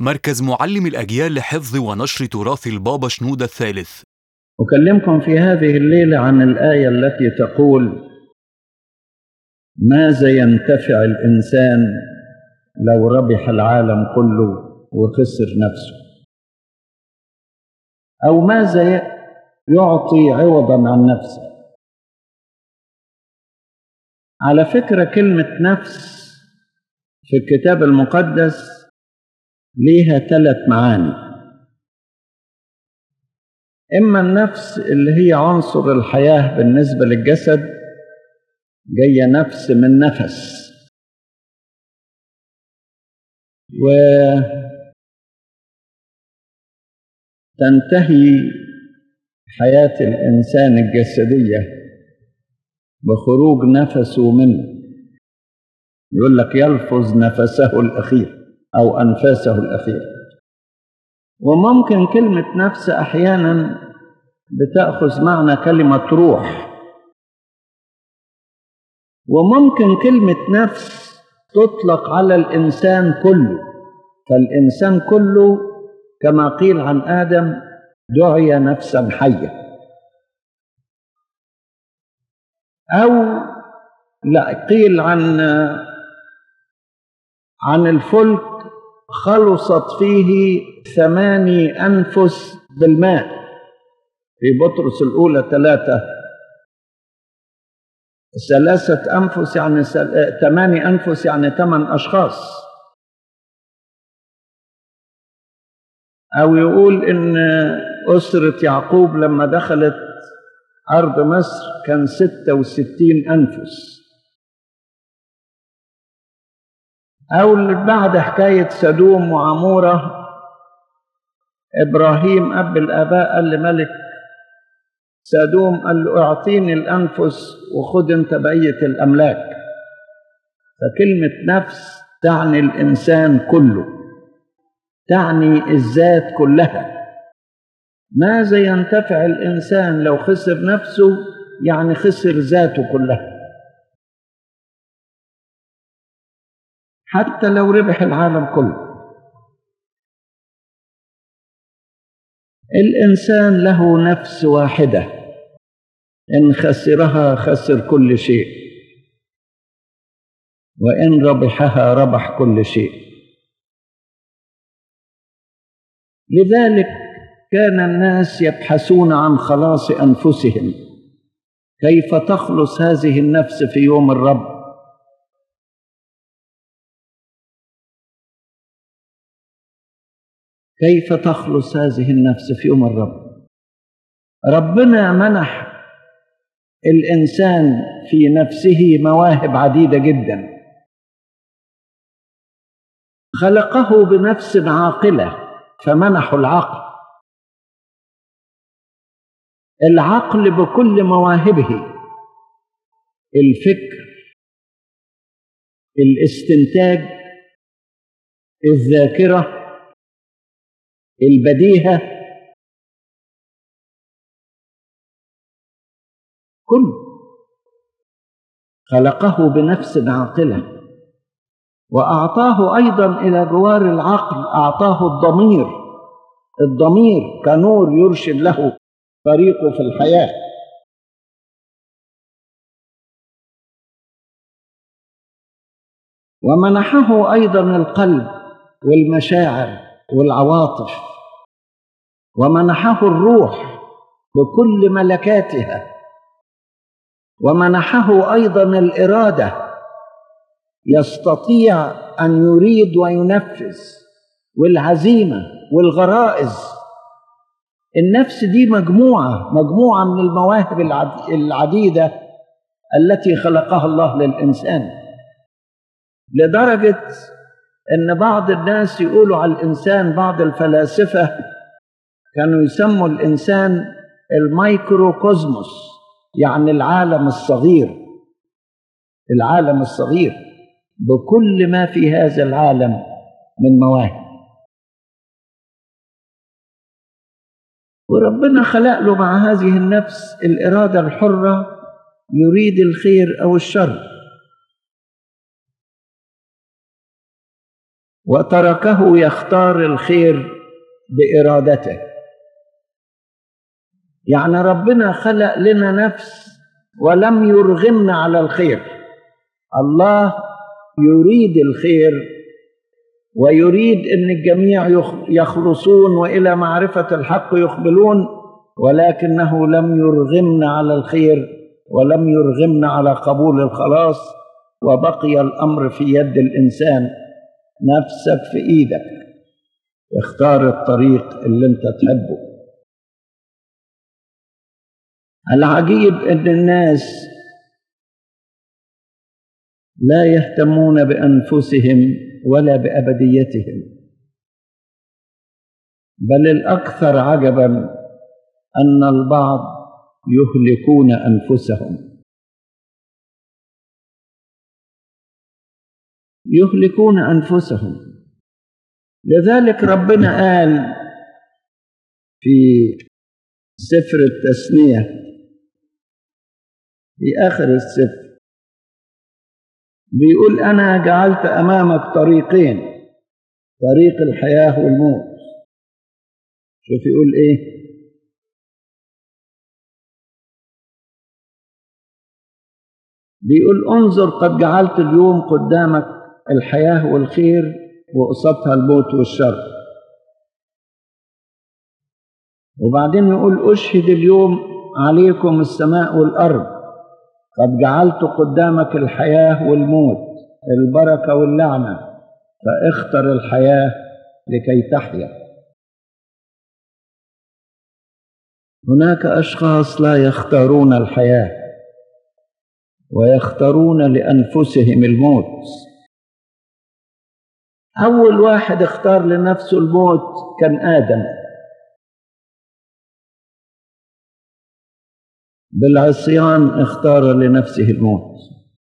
مركز معلم الأجيال لحفظ ونشر تراث البابا شنودة الثالث. أكلمكم في هذه الليلة عن الآية التي تقول: ماذا ينتفع الإنسان لو ربح العالم كله وخسر نفسه؟ أو ماذا يعطي عوضا عن نفسه؟ على فكرة كلمة نفس في الكتاب المقدس ليها 3 معاني. إما النفس اللي هي عنصر الحياة بالنسبة للجسد، جاية نفس من نفس، وتنتهي حياة الإنسان الجسدية بخروج نفسه منه. يقول لك يلفظ نفسه الأخير أو أنفاسه الأخير. وممكن كلمة نفس أحيانا بتأخذ معنى كلمة روح، وممكن كلمة نفس تطلق على الإنسان كله، فالإنسان كله كما قيل عن آدم دعي نفسا حية. أو لا، قيل عن الفلك خلصت فيه 8 أنفس بالماء، في بطرس الأولى 3 أنفس يعني 8 أنفس يعني 8 أشخاص. أو يقول إن أسرة يعقوب لما دخلت أرض مصر كان 66 أنفس. أو بعد حكاية سدوم وعمورة، إبراهيم أب الآباء قال لملك سدوم، قال له اعطيني الأنفس وخد أنت بقية الأملاك. فكلمة نفس تعني الإنسان كله، تعني الذات كلها. ماذا ينتفع الإنسان لو خسر نفسه؟ يعني خسر ذاته كلها. حتى لو ربح العالم كله، الإنسان له نفس واحدة، إن خسرها خسر كل شيء، وإن ربحها ربح كل شيء. لذلك كان الناس يبحثون عن خلاص أنفسهم. كيف تخلص هذه النفس في يوم الرب؟ كيف تخلص هذه النفس في يوم الرب؟ ربنا منح الإنسان في نفسه مواهب عديدة جدا. خلقه بنفس عاقلة فمنحه العقل. العقل بكل مواهبه: الفكر، الاستنتاج، الذاكرة، البديهة، كله خلقه بنفس عاقلة. وأعطاه أيضا إلى جوار العقل، أعطاه الضمير. الضمير كنور يرشد له طريقه في الحياة. ومنحه أيضا القلب والمشاعر والعواطف، ومنحه الروح بكل ملكاتها، ومنحه أيضا الإرادة، يستطيع أن يريد وينفذ، والعزيمة والغرائز. النفس دي مجموعة من المواهب العديدة التي خلقها الله للإنسان، لدرجة أن بعض الناس يقولوا على الإنسان، بعض الفلاسفة كانوا يسموا الإنسان الميكروكوزموس، يعني العالم الصغير. العالم الصغير بكل ما في هذا العالم من مواهب. وربنا خلق له مع هذه النفس الإرادة الحرة، يريد الخير أو الشر. وتركه يختار الخير بإرادته. يعني ربنا خلق لنا نفس ولم يرغمنا على الخير. الله يريد الخير ويريد أن الجميع يخلصون وإلى معرفة الحق يقبلون، ولكنه لم يرغمنا على الخير ولم يرغمنا على قبول الخلاص، وبقي الأمر في يد الإنسان. نفسك في إيدك، اختار الطريق اللي انت تحبه. العجيب ان الناس لا يهتمون بأنفسهم ولا بأبديتهم، بل الأكثر عجبا أن البعض يهلكون أنفسهم. يهلكون أنفسهم. لذلك ربنا قال في سفر التثنية في آخر السفر، بيقول أنا جعلت أمامك طريقين، طريق الحياة والموت. شوف يقول إيه؟ بيقول انظر قد جعلت اليوم قدامك الحياة والخير وقصادها الموت والشر. وبعدين يقول أشهد اليوم عليكم السماء والأرض قد جعلت قدامك الحياة والموت، البركة واللعنة، فاختر الحياة لكي تحيا. هناك أشخاص لا يختارون الحياة ويختارون لأنفسهم الموت. أول واحد اختار لنفسه الموت كان آدم، بالعصيان اختار لنفسه الموت.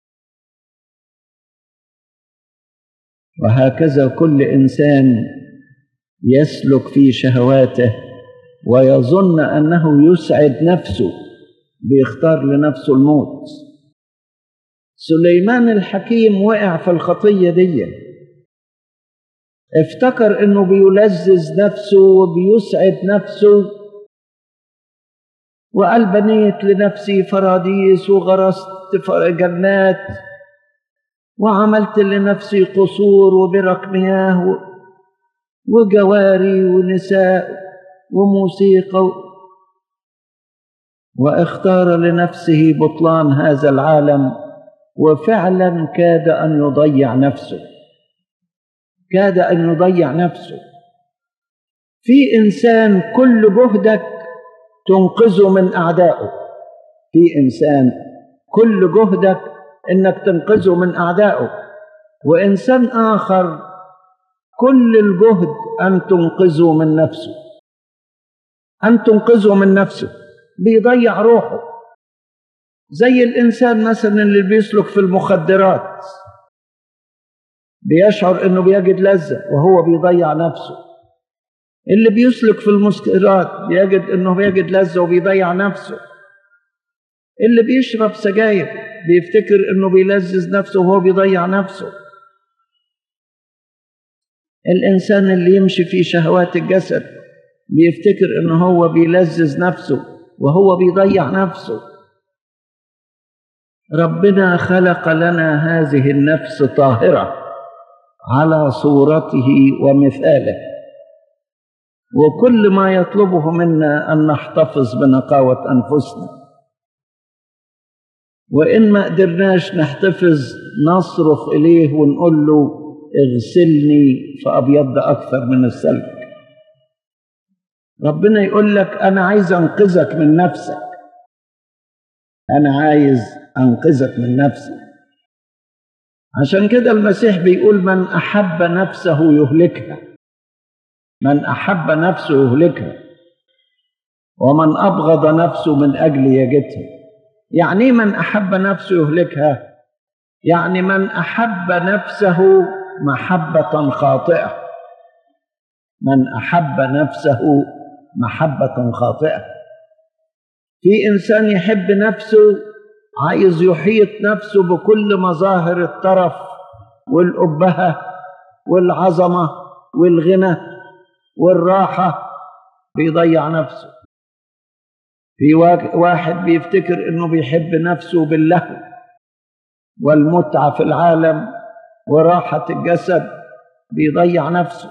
وهكذا كل إنسان يسلك في شهواته ويظن أنه يسعد نفسه بيختار لنفسه الموت. سليمان الحكيم وقع في الخطية دي، افتكر أنه بيلذذ نفسه وبيسعد نفسه، وقال بنيت لنفسي فراديس وغرست جنات وعملت لنفسي قصور وبرك مياه وجواري ونساء وموسيقى، واختار لنفسه بطلان هذا العالم، وفعلا كاد أن يضيع نفسه، كاد أن يضيع نفسه. في إنسان كل جهدك تنقذه من أعدائه، في إنسان كل جهدك إنك تنقذه من أعدائه، وإنسان آخر كل الجهد أن تنقذه من نفسه، أن تنقذه من نفسه، بيضيع روحه. زي الإنسان مثلا اللي بيسلك في المخدرات، بيشعر إنه بيجد لذة وهو بيضيع نفسه. اللي بيسلك في المسكرات بيجد إنه بيجد لذة وبيضيع نفسه. اللي بيشرب سجاير بيفتكر إنه بيلذذ نفسه وهو بيضيع نفسه. الإنسان اللي يمشي في شهوات الجسد بيفتكر إنه هو بيلذذ نفسه وهو بيضيع نفسه. ربنا خلق لنا هذه النفس طاهرة على صورته ومثاله، وكل ما يطلبه منا أن نحتفظ بنقاوة أنفسنا، وإن ما قدرناش نحتفظ نصرخ إليه ونقول له اغسلني فأبيض أكثر من الثلج. ربنا يقول لك أنا عايز أنقذك من نفسك، أنا عايز أنقذك من نفسك. عشان كده المسيح بيقول من أحب نفسه يهلكها، من أحب نفسه يهلكها، ومن أبغض نفسه من أجل يجدها. يعني من أحب نفسه يهلكها؟ يعني من أحب نفسه محبة خاطئة، من أحب نفسه محبة خاطئة. في إنسان يحب نفسه، عايز يحيط نفسه بكل مظاهر الترف والأبهة والعظمة والغنى والراحة بيضيع نفسه. في واحد بيفتكر إنه بيحب نفسه باللهو والمتعة في العالم وراحة الجسد، بيضيع نفسه.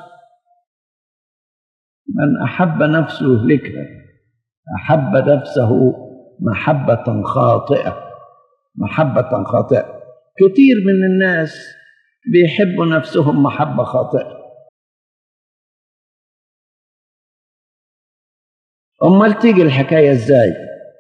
من أحب نفسه يهلكها، أحب نفسه محبة خاطئة. محبة خاطئة. كتير من الناس بيحبوا نفسهم محبة خاطئة. أمال تيجي الحكاية إزاي؟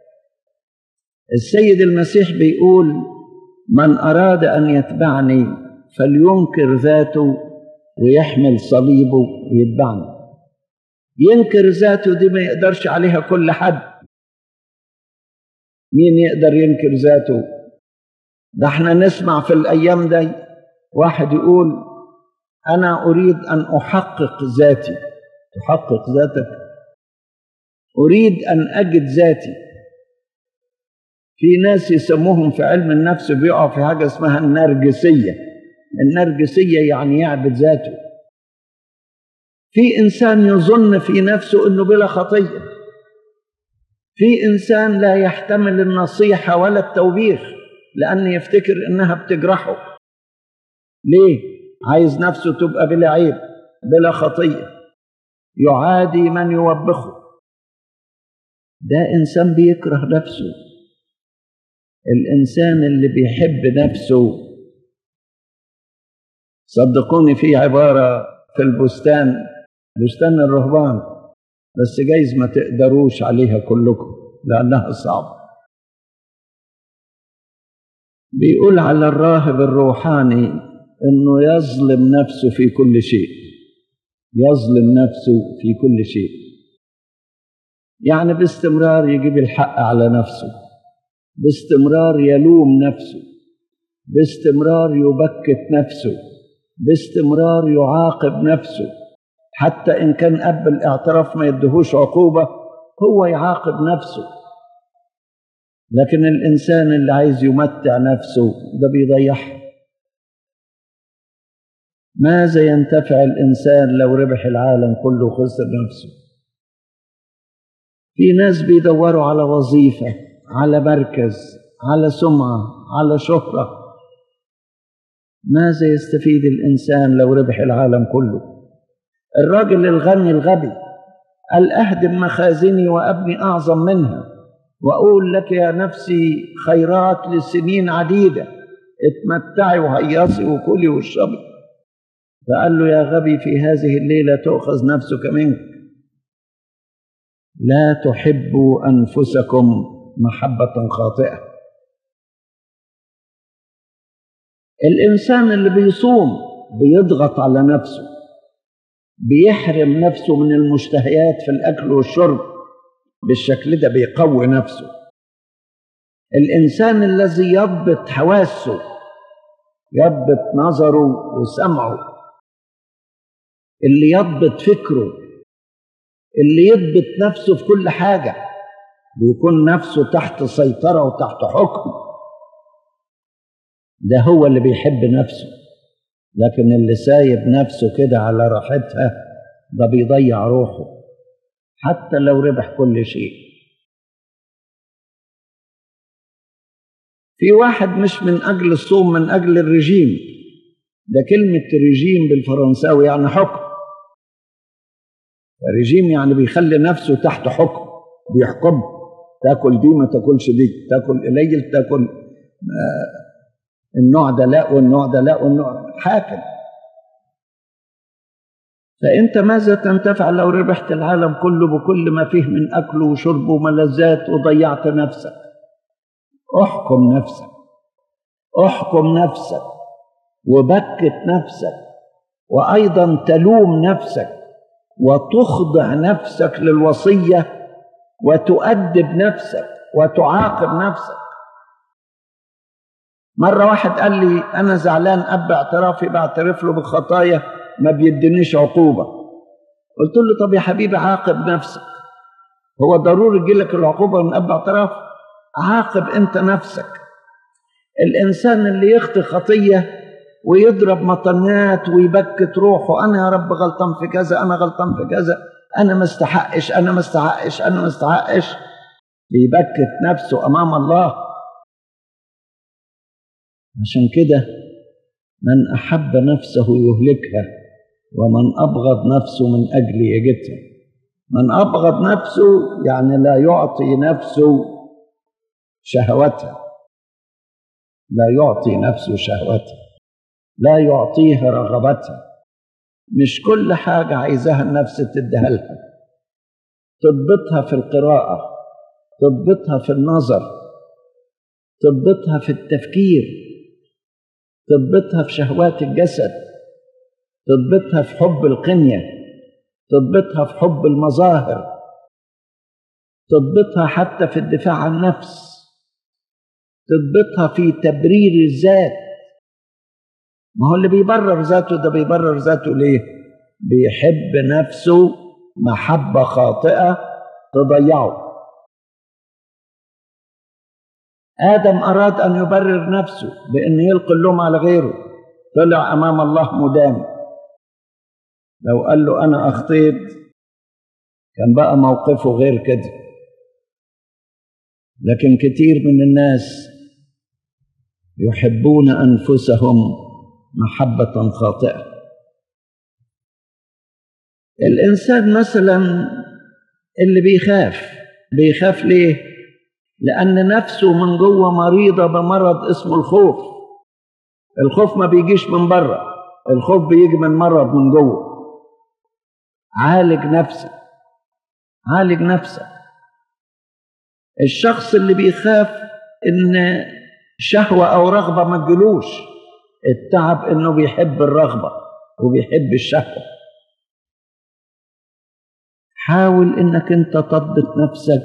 السيد المسيح بيقول: من أراد أن يتبعني فلينكر ذاته ويحمل صليبه ويتبعني. ينكر ذاته دي ما يقدرش عليها كل حد. مين يقدر ينكر ذاته؟ ده احنا نسمع في الأيام دي واحد يقول: أنا أريد أن أحقق ذاتي. تحقق ذاتك؟ أريد أن أجد ذاتي. في ناس يسموهم في علم النفس بيقعوا في حاجة اسمها النرجسية. النرجسية يعني يعبد ذاته. في إنسان يظن في نفسه أنه بلا خطية. في إنسان لا يحتمل النصيحة ولا التوبيخ لأن يفتكر أنها بتجرحه. ليه؟ عايز نفسه تبقى بلا عيب بلا خطية، يعادي من يوبخه. ده إنسان بيكره نفسه. الإنسان اللي بيحب نفسه، صدقوني في عبارة في البستان، بستان الرهبان، بس جايز ما تقدروش عليها كلكم لأنها صعبة. بيقول على الراهب الروحاني إنه يظلم نفسه في كل شيء. يظلم نفسه في كل شيء، يعني باستمرار يجيب الحق على نفسه، باستمرار يلوم نفسه، باستمرار يبكت نفسه، باستمرار يعاقب نفسه. حتى إن كان أب الاعتراف ما يدهوش عقوبة هو يعاقب نفسه. لكن الإنسان اللي عايز يمتع نفسه ده بيضيعها. ماذا ينتفع الإنسان لو ربح العالم كله وخسر نفسه؟ في ناس بيدوروا على وظيفة، على مركز، على سمعة، على شهرة. ماذا يستفيد الإنسان لو ربح العالم كله؟ الراجل الغني الغبي قال: أهدم مخازني وأبني أعظم منها وأقول لك يا نفسي خيرات لسنين عديدة، اتمتعي وهيصي وكلي واشربي. فقال له: يا غبي في هذه الليلة تؤخذ نفسك منك. لا تحبوا أنفسكم محبة خاطئة. الإنسان اللي بيصوم بيضغط على نفسه، بيحرم نفسه من المشتهيات في الأكل والشرب، بالشكل ده بيقوي نفسه. الإنسان الذي يضبط حواسه، يضبط نظره وسمعه، اللي يضبط فكره، اللي يضبط نفسه في كل حاجة، بيكون نفسه تحت سيطرة وتحت حكم. ده هو اللي بيحب نفسه. لكن اللي سايب نفسه كده على راحتها ده بيضيع روحه حتى لو ربح كل شيء. في واحد مش من أجل الصوم، من أجل الرجيم. ده كلمة رجيم بالفرنساوي يعني حكم. الرجيم يعني بيخلي نفسه تحت حكم، بيحكم. تاكل دي ما تاكلش دي، تاكل قليل، تاكل النوع ده لا والنوع ده لا والنوع حاكم. فأنت ماذا تنتفع لو ربحت العالم كله بكل ما فيه من أكل وشرب وملذات وضيعت نفسك؟ احكم نفسك، احكم نفسك وبكت نفسك، وأيضا تلوم نفسك وتخضع نفسك للوصية وتؤدب نفسك وتعاقب نفسك. مرة واحد قال لي: أنا زعلان أب اعترافي بعترف له بالخطايا ما بيدينيش عقوبة. قلت له: طب يا حبيبي عاقب نفسك. هو ضروري يجيلك العقوبة من أب اعتراف؟ عاقب أنت نفسك. الإنسان اللي يخطي خطية ويضرب مطنيات ويبكت روحه، أنا يا رب غلطان في كذا، أنا غلطان في كذا، أنا ما استحقش، أنا ما استحقش، أنا ما استحقش. بيبكت نفسه أمام الله. عشان كده من أحب نفسه يهلكها، ومن أبغض نفسه من أجل يجدها. من أبغض نفسه يعني لا يعطي نفسه شهوتها، لا يعطي نفسه شهوتها، لا يعطيها رغبتها. مش كل حاجة عايزاها النفس تديها لها. تضبطها في القراءة، تضبطها في النظر، تضبطها في التفكير، تضبطها في شهوات الجسد، تضبطها في حب القنية، تضبطها في حب المظاهر، تضبطها حتى في الدفاع عن النفس، تضبطها في تبرير الذات. ما هو اللي بيبرر ذاته ده بيبرر ذاته ليه؟ بيحب نفسه محبة خاطئة تضيعه. آدم أراد أن يبرر نفسه بأن يلقي اللوم على غيره، طلع أمام الله مدان. لو قال له أنا أخطيت كان بقى موقفه غير كده. لكن كتير من الناس يحبون أنفسهم محبة خاطئة. الإنسان مثلا اللي بيخاف ليه؟ لأن نفسه من جوه مريضة بمرض اسمه الخوف. الخوف ما بيجيش من بره، الخوف بيجي من مرض من جوه. عالج نفسك، عالج نفسك. الشخص اللي بيخاف إن شهوة أو رغبة ما تجيلوش، التعب إنه بيحب الرغبة وبيحب الشهوة. حاول إنك أنت تضبط نفسك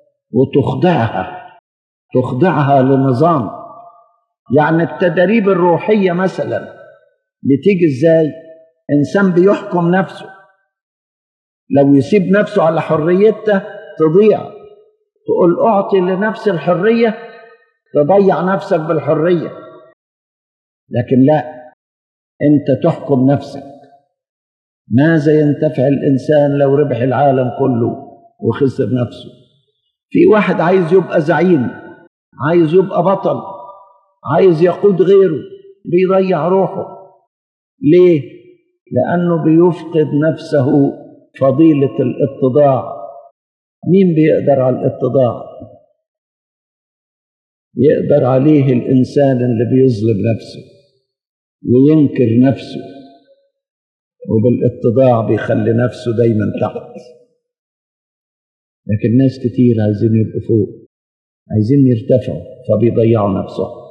وتخضعها لنظام. يعني التدريب الروحية مثلا بتيجي إزاي؟ إنسان بيحكم نفسه، لو يسيب نفسه على حريته تضيع. تقول أعطي لنفسي الحرية، تضيع نفسك بالحرية. لكن لا، أنت تحكم نفسك. ماذا ينتفع الإنسان لو ربح العالم كله وخسر نفسه؟ في واحد عايز يبقى زعيم، عايز يبقى بطل، عايز يقود غيره، بيضيع روحه. ليه؟ لأنه بيفقد نفسه فضيلة الاتضاع. مين بيقدر على الاتضاع؟ يقدر عليه الإنسان اللي بيظلم نفسه وينكر نفسه، وبالاتضاع بيخلي نفسه دايما تحت. لكن ناس كتير عايزين يبقوا فوق، عايزين يرتفعوا، فبيضيعوا نفسهم.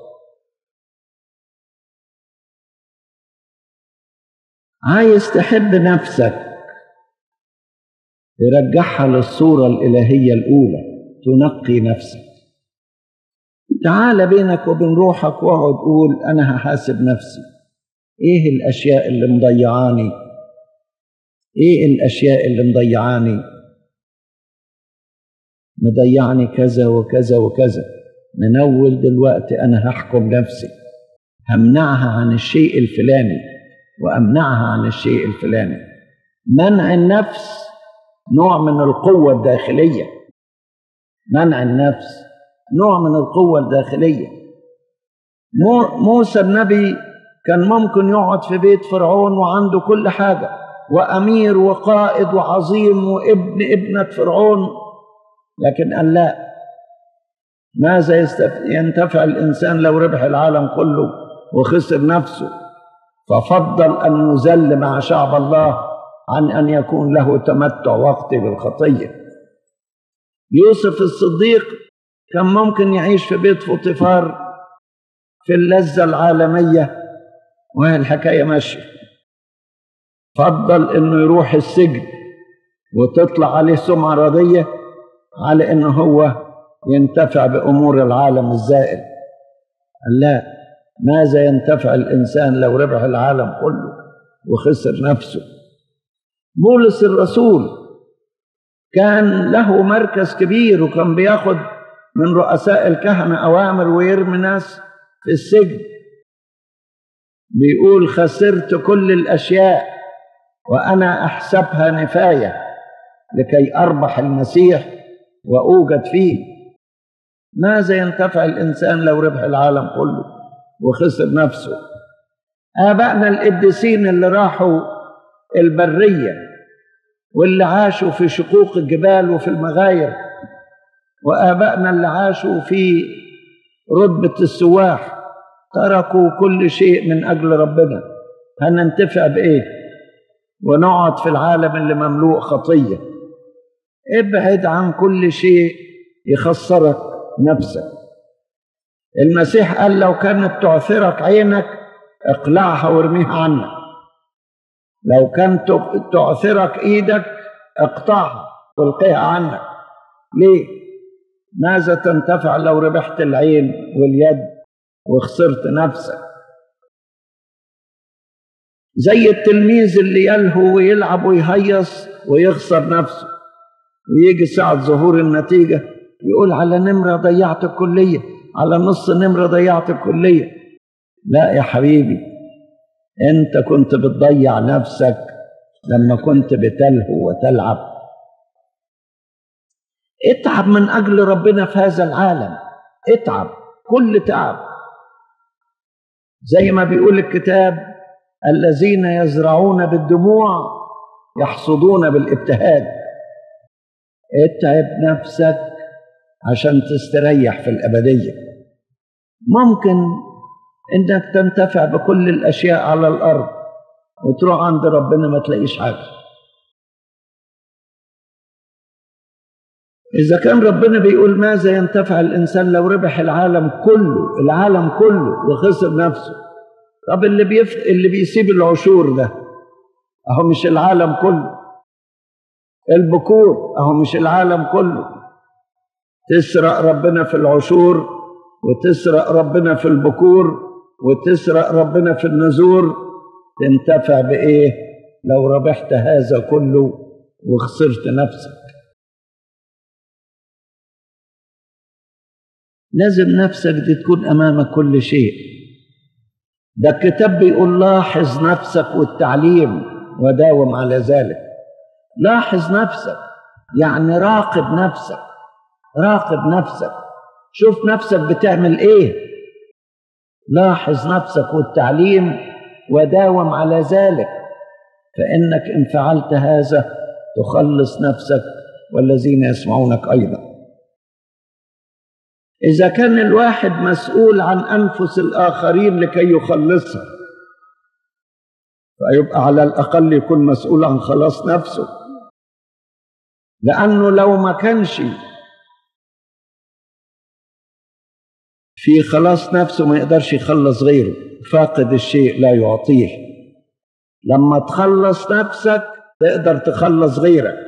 عايز تحب نفسك، يرجعها للصورة الإلهية الأولى، تنقي نفسك. تعال بينك وبين روحك واقعد قول أنا هحاسب نفسي. إيه الأشياء اللي مضيعاني؟ إيه الأشياء اللي مضيعاني؟ مضيعني كذا وكذا وكذا. من أول دلوقتي أنا هحكم نفسي، همنعها عن الشيء الفلاني وأمنعها عن الشيء الفلاني. منع النفس نوع من القوة الداخلية. منع النفس نوع من القوة الداخلية. موسى النبي كان ممكن يقعد في بيت فرعون وعنده كل حاجة، وأمير وقائد وعظيم وابن ابنة فرعون، لكن قال لا. ماذا ينتفع الإنسان لو ربح العالم كله وخسر نفسه؟ ففضل أن يذل مع شعب الله عن أن يكون له تمتع وقتي بالخطية. يوسف الصديق كان ممكن يعيش في بيت فوطيفار في اللذة العالمية وهي الحكاية ماشية. فضل أنه يروح السجن وتطلع عليه سمعة رضية على أنه هو ينتفع بأمور العالم الزائل. قال لا، ماذا ينتفع الإنسان لو ربح العالم كله وخسر نفسه؟ بولس الرسول كان له مركز كبير، وكان بياخد من رؤساء الكهنة أوامر ويرمي ناس في السجن. بيقول خسرت كل الأشياء وأنا أحسبها نفاية لكي أربح المسيح وأوجد فيه. ماذا ينتفع الإنسان لو ربح العالم كله وخسر نفسه؟ آبائنا القديسين اللي راحوا البرية واللي عاشوا في شقوق الجبال وفي المغاير، وآبائنا اللي عاشوا في رتبة السواح، تركوا كل شيء من أجل ربنا. هننتفع بإيه ونقعد في العالم اللي مملوء خطية؟ ابعد عن كل شيء يخسرك نفسك. المسيح قال لو كانت تعثرك عينك اقلعها وارميها عنك، لو كانت تعثرك ايدك اقطعها والقيها عنك. ليه؟ ماذا تنتفع لو ربحت العين واليد وخسرت نفسك؟ زي التلميذ اللي يلهو ويلعب ويهيص ويخسر نفسه، ويجي ساعة ظهور النتيجة يقول على نمرة ضيعت الكلية، على نص نمرة ضيعت الكلية. لا يا حبيبي، انت كنت بتضيع نفسك لما كنت بتلهو وتلعب. اتعب من أجل ربنا في هذا العالم، اتعب كل تعب. زي ما بيقول الكتاب الذين يزرعون بالدموع يحصدون بالابتهاج. اتعب نفسك عشان تستريح في الأبدية. ممكن انك تنتفع بكل الأشياء على الأرض وتروح عند ربنا ما تلاقيش حاجة. إذا كان ربنا بيقول ماذا ينتفع الإنسان لو ربح العالم كله وخسر نفسه، طب اللي بيسيب العشور ده أهو مش العالم كله، البكور أهو مش العالم كله. تسرق ربنا في العشور وتسرق ربنا في البكور وتسرق ربنا في النذور، تنتفع بإيه لو ربحت هذا كله وخسرت نفسك؟ لازم نفسك دي تكون أمامك كل شيء. ده الكتاب بيقول لاحظ نفسك والتعليم وداوم على ذلك. لاحظ نفسك يعني راقب نفسك، شوف نفسك بتعمل ايه. لاحظ نفسك والتعليم وداوم على ذلك، فإنك إن فعلت هذا تخلص نفسك والذين يسمعونك أيضا. إذا كان الواحد مسؤول عن أنفس الآخرين لكي يخلصها، فيبقى على الأقل يكون مسؤول عن خلاص نفسه، لأنه لو ما كانش في خلاص نفسه ما يقدرش يخلص غيره. فاقد الشيء لا يعطيه. لما تخلص نفسك تقدر تخلص غيرك،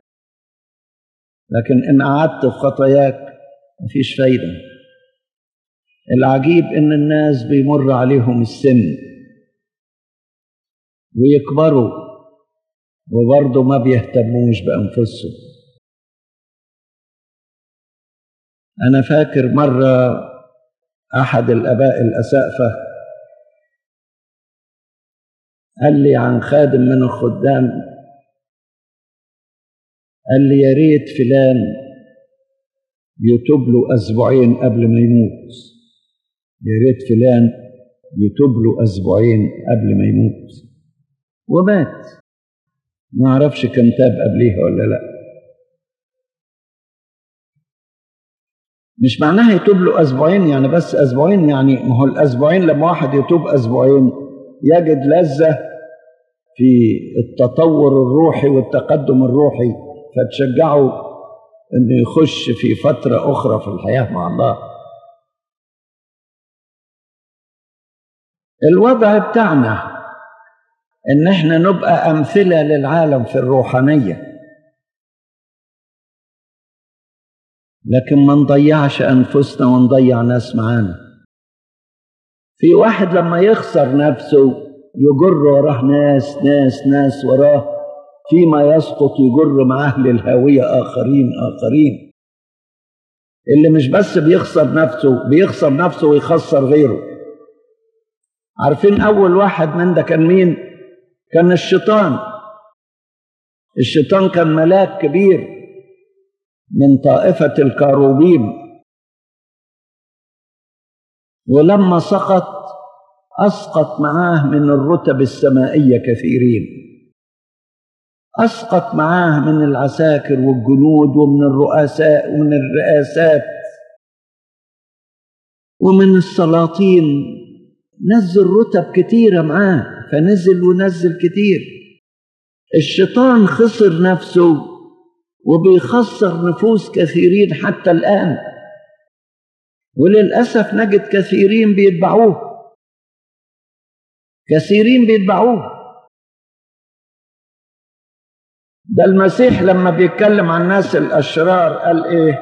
لكن إن قعدت في خطاياك مفيش فايدة. العجيب إن الناس بيمر عليهم السن ويكبروا وبرضه ما بيهتموش بأنفسهم. أنا فاكر مرة أحد الآباء الأسقفة قال لي عن خادم من الخدام، قال لي يا ريت فلان يتوب له أسبوعين قبل ما يموت، يا ريت فلان يتوب له أسبوعين قبل ما يموت، ومات. ما أعرفش كان تاب قبليها ولا لا. مش معناها يتوب له أسبوعين يعني بس أسبوعين، يعني ما هو الأسبوعين لما واحد يتوب أسبوعين يجد لذة في التطور الروحي والتقدم الروحي، فتشجعه انه يخش في فترة اخرى في الحياة مع الله. الوضع بتاعنا ان احنا نبقى امثلة للعالم في الروحانية، لكن ما نضيعش انفسنا ونضيع ناس معانا. في واحد لما يخسر نفسه يجر وراه ناس وراه، فيما يسقط يجر معاه للهاوية آخرين. اللي مش بس بيخسر نفسه ويخسر غيره. عارفين أول واحد من ده كان مين؟ كان الشيطان. الشيطان كان ملاك كبير من طائفة الكاروبيم، ولما سقط أسقط معاه من الرتب السمائية كثيرين، أسقط معاه من العساكر والجنود ومن الرؤساء ومن الرئاسات ومن السلاطين، نزل رتب كتيرة معاه، فنزل ونزل كتير. الشيطان خسر نفسه وبيخسر نفوس كثيرين حتى الآن، وللأسف نجد كثيرين بيتبعوه، كثيرين بيتبعوه. ده المسيح لما بيتكلم عن الناس الأشرار قال إيه؟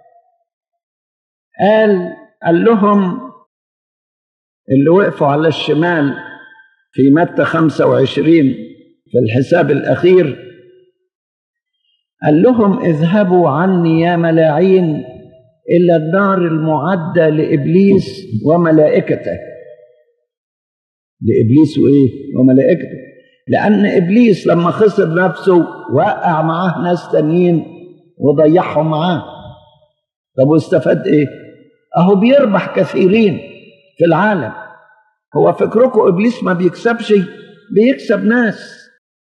قال لهم اللي وقفوا على الشمال في متى 25 في الحساب الأخير، قال لهم اذهبوا عني يا ملاعين إلى النار المعدة لإبليس وملائكته. لإبليس وإيه؟ وملائكته. لأن إبليس لما خسر نفسه وقع معاه ناس تانيين وضيعهم معاه. طب واستفاد إيه؟ أهو بيربح كثيرين في العالم. هو فكركم إبليس ما بيكسبش؟ بيكسب ناس،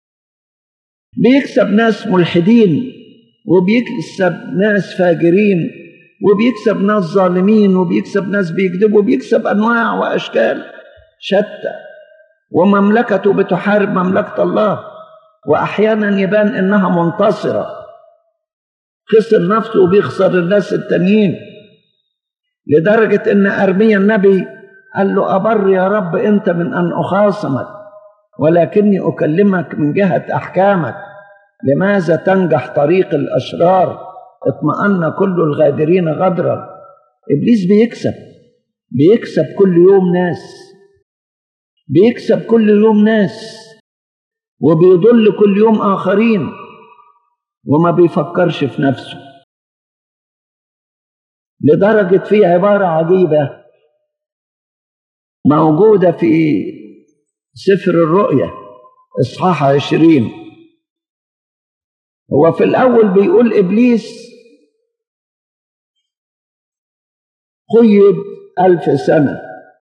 بيكسب ناس ملحدين، وبيكسب ناس فاجرين، وبيكسب ناس ظالمين، وبيكسب ناس بيكذبوا، وبيكسب أنواع وأشكال شتى، ومملكته بتحارب مملكة الله، وأحيانا يبان إنها منتصرة. خسر نفسه وبيخسر الناس التانيين، لدرجة إن أرميا النبي قال له أبر يا رب أنت من أن أخاصمك، ولكني أكلمك من جهة أحكامك. لماذا تنجح طريق الأشرار؟ اطمأن كل الغادرين غدرا. إبليس بيكسب كل يوم ناس، بيكسب كل يوم ناس، وبيضل كل يوم آخرين، وما بيفكرش في نفسه. لدرجة في عبارة عجيبة موجودة في سفر الرؤيا إصحاح 20. هو في الأول بيقول إبليس قيد 1000 سنة.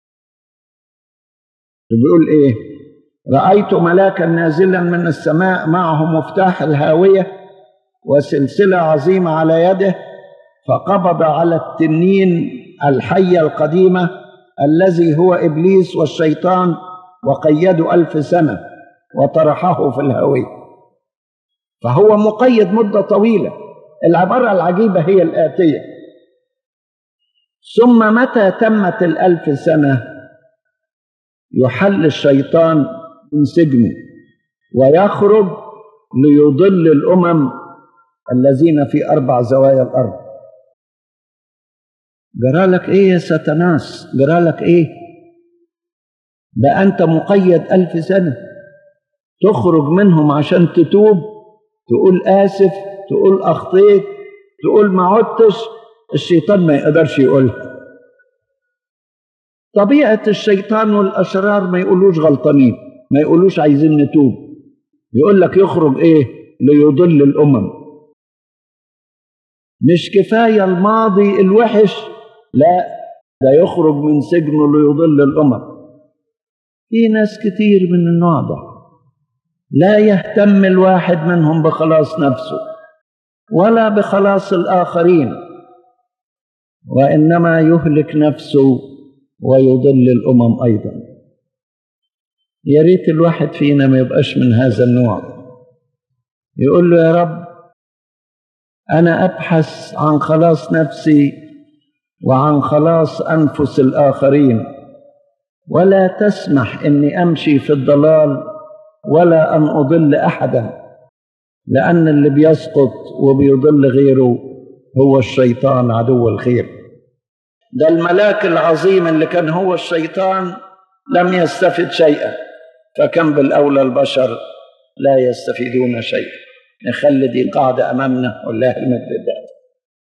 بيقول إيه؟ رأيت ملاكا نازلا من السماء معه مفتاح الهاوية وسلسلة عظيمة على يده، فقبض على التنين الحية القديمة الذي هو إبليس والشيطان، وقيده 1000 سنة وطرحه في الهاوية. فهو مقيد مدة طويلة. العبارة العجيبة هي الآتية: ثم متى تمت 1000 سنة يحل الشيطان من سجنه ويخرج ليضل الأمم الذين في 4 زوايا الأرض. جرالك إيه يا ساتناس؟ جرالك إيه؟ ده أنت مقيد 1000 سنة، تخرج منهم عشان تتوب، تقول آسف، تقول أخطيت، تقول ما عدتش. الشيطان ما يقدرش يقولها. طبيعة الشيطان والأشرار ما يقولوش غلطانين، ما يقولوش عايزين نتوب، يقول لك يخرج إيه؟ ليضل الأمم. مش كفاية الماضي الوحش، لا، ده يخرج من سجنه ليضل الأمم. في ناس كتير من النوع ده لا يهتم الواحد منهم بخلاص نفسه ولا بخلاص الآخرين، وإنما يهلك نفسه ويضل الأمم أيضا. يا ريت الواحد فينا ما يبقاش من هذا النوع. يقول له يا رب أنا أبحث عن خلاص نفسي وعن خلاص أنفس الآخرين، ولا تسمح أني أمشي في الضلال ولا أن أضل أحدا، لأن اللي بيسقط وبيضل غيره هو الشيطان عدو الخير. ده الملاك العظيم اللي كان هو الشيطان لم يستفد شيئا، فكم بالأولى البشر لا يستفيدون شيئا. نخلي دي قاعدة أمامنا، والله المجد.